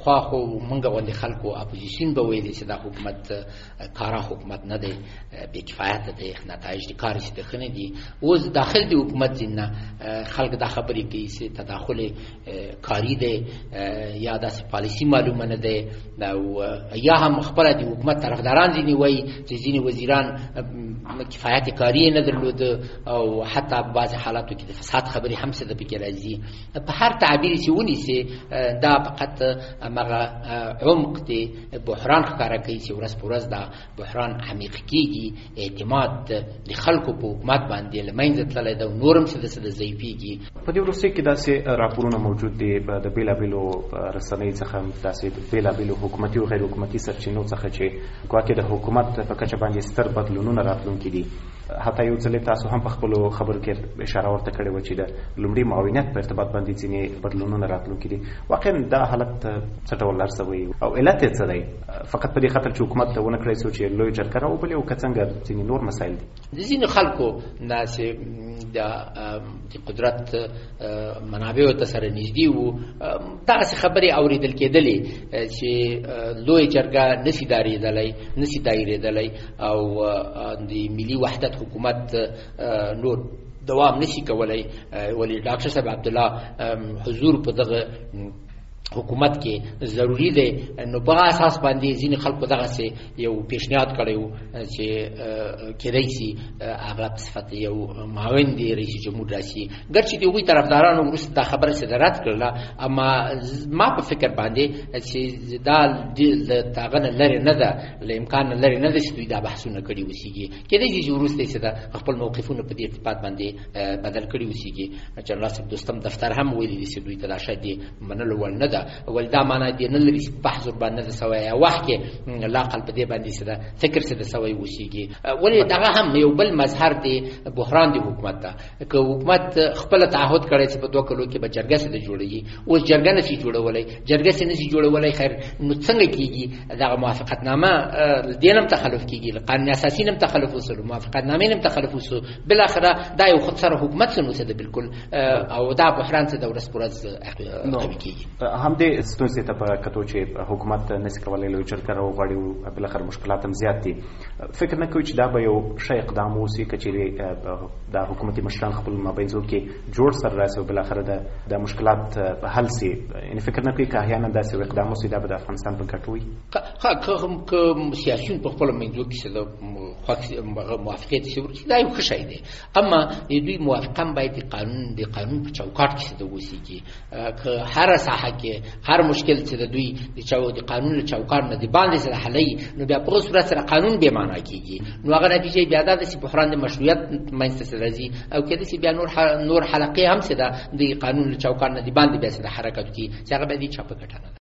پخوا خو موږ غوندې خلکو اپوزیشن به ویلي چې دا حکومت کارا حکومت نه دی، بې کفایته دی، نتایج د کار چې ښه نه دي. اوس داخل د حکومت ځینې خلک دا خبرې کوي چې تداخل کاري دی یا داسې پالیسي معلومه نه دی، یا هم خپله د حکومت طرفداران ځینې وایي چې ځینې وزیران کفایت کاری نه درلود او حتی بعض حالاتو کې د فساد خبرې هم څه د پکې راځي. په هر تعبیر چې ونیسي دا فقط هغه عمق دی بحران ښکاره کوي چې ورځ په ورځ دا بحران عمیق کېږي، اعتماد د خلکو په حکومت باندې له منځه تللی ده او نور هم څه د ضعیفېږي. په دې وروستیو کې داسې راپورونه موجود دي د بېلابېلو رسنیو څخه، داسې بېلابېلو حکومتي او غیر حکومتي سرچینو څخه چې ګواکې د حکومت په کچه باندې ستر بدلونونه راتلونکي دي. حتی یو ځل تاسو هم په خپلو خبرو کې اشاره ورته کړې وه چې د لومړي معاونیت په ارتباط باندې ځینې بدلونونه راتلونکي دي. واقعا دا حالت څه ډول ارزوئ او علت یې څه دی؟ فقط په دې خاطر چې حکومت ته ونه کړی څو چې لویه جرګه راوبلې او که څنګه ځینې نور مسایل دي؟ د ځینو خلکو داسې د قدرت منابعو ته سره نږدې وو دغسې خبرې اورېدل کېدلې چې لویه جرګه نسي دایرېدلی او د ملي وحدت حکومت نور دوام نشي کولی، ولی ډاکټر صاحب عبدالله حضور په دغه حکومت کې ضروری دی. نو په اساس باندې ځینې خلکو دغسې یو پیشنهاد کړی و چې کېدی شي هغه په صفت یو معاون دی رئیس جمهور راشي. ګرچې د هغوی طرفدارانو وروسته دا خبره چې رد کړله، اما ما په فکر باندې چې دا له هغه نه لرې نه ده، له امکان نه لرې نه ده چې دوی دا بحثونه کړي اوسېږي. کېدی شي چې وروسته یې د خپل موقفونه په دې ارتباط باندې بدل کړي اوسېږي. جنرال صاحب دوستم دفتر هم ویلي دي چې دوی ته دا شاید د منلو وړ نه ده، ول دا معنا دی نه لري بحث باندې د سوي وخت کې لاقل په دې باندې څه ده فکر څه د سوي وشيږي. ولې دغه هم یو بل مظهر دی بحران دی حکومت ته. که حکومت خپل تعهد کړی چې په 2 کلو کې به جرګه څه جوړیږي، اوس جرګه نشي جوړولای، جرګه څه نشي جوړولای، خیر نو څنګه کیږي؟ دغه موافقتنامه دینم تخلف کیږي، قانون اساسي نم تخلف وسو، موافقتنامه نم تخلف وسو، بل اخره دا یو خود سره حکومت څه نو څه بالکل او دا بحران څه د ورځ پر ورځ قوي کیږي. هم دې ستونزې ته په کتو چې حکومت نشي کولی لویه جرګه راوغواړي او بالاخره مشکلات هم زیات دي، فکر نه کوي چې دا به یو ښه اقدام اوسي که چېرې دا حکومتي مشران خپل مابینځو کې جوړ سره راسي او بالاخره د مشکلات حل سي؟ یعنې فکر نه کوي که احیانا داسې یو اقدام اوسي دا به د افغانستان په ګټه وي؟ که سیاسیون په خپلو منځو کې څه د موافقت شي دا یو ښه شی دی، اما دوی موافقه هم باید د قانون په چوکاټ کې څه د اوسېږي. که هره ساحه کې هر مشکل چې د دوی د قانون له چوکاټ نه د باندې سره حلوي، نو بیا په صورت سره قانون بې معنا کېږي. نو هغه نتیجه بیا دا ده چې بحران د مشروعیت منځته راځي او کېدای شي بیا نور حلقې هم څه ده د قانون له چوکاټ نه د باندې بیا څه د حرکت کوي چې هغه به د چا په ګټه نه ده.